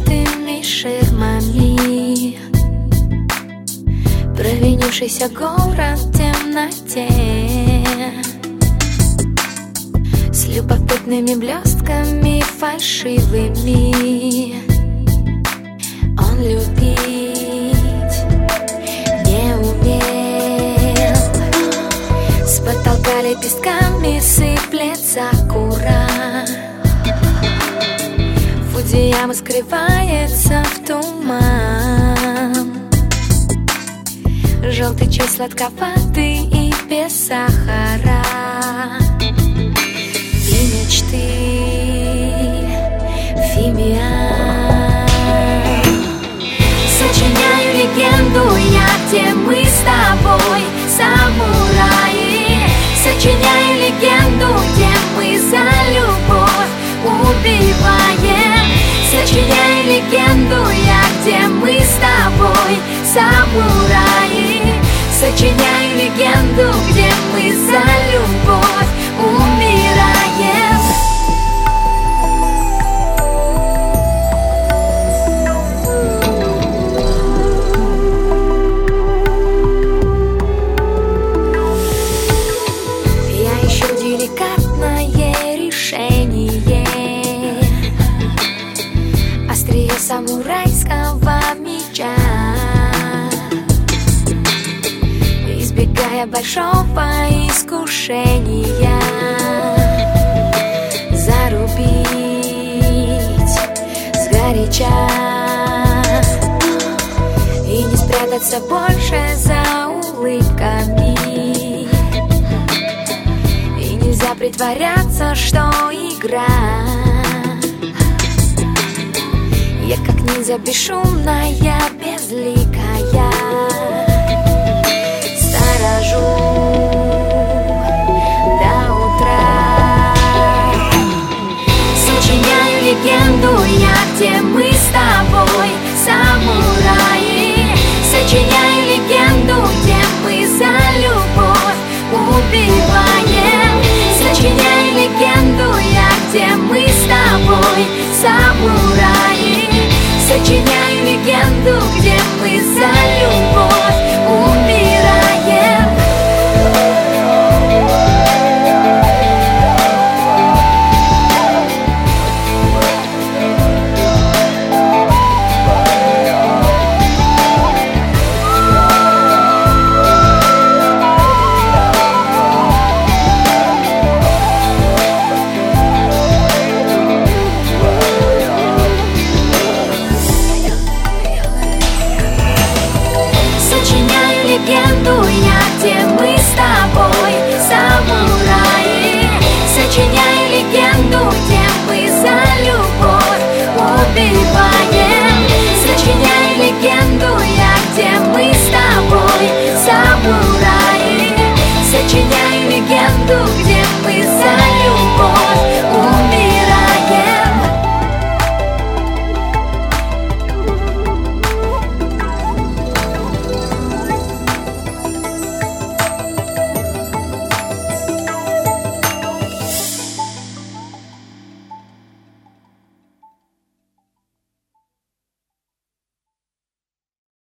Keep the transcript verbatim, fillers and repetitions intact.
закрытыми ширмами. Провинившийся город в темноте, с любопытными блестками фальшивыми. Он любить не умел. С потолка лепестками сыплется кура. Фудзияма скрывается в туман. Желтый чай сладковатый и без сахара. И мечты фимиам. Сочиняю легенду я, где мы с тобой самураи. Сочиняю легенду, где мы за любовь убиваем. Сочиняю легенду я, где мы с тобой самураи. Сочиняю легенду, где мы за любовь умираем. Я ищу деликатное решение, острие самурайского меча, избегая большого искушения зарубить сгоряча и не спрятаться больше за улыбками. И нельзя притворяться, что игра. Я как ниндзя бесшумная, безликая, сторожу до утра. Сочиняю легенду я, где мы с тобой самураи. Сочиняю легенду, где мы за любовь убиваем. Сочиняю легенду я, где мы с тобой самураи. Сочиняю легенду, где мы за любовь умираем. Легенду я, где мы с тобой самураи. Сочиняю легенду, где мы за любовь убиваем. Сочиняю легенду я, где мы с тобой самураи. Сочиняю легенду, где мы за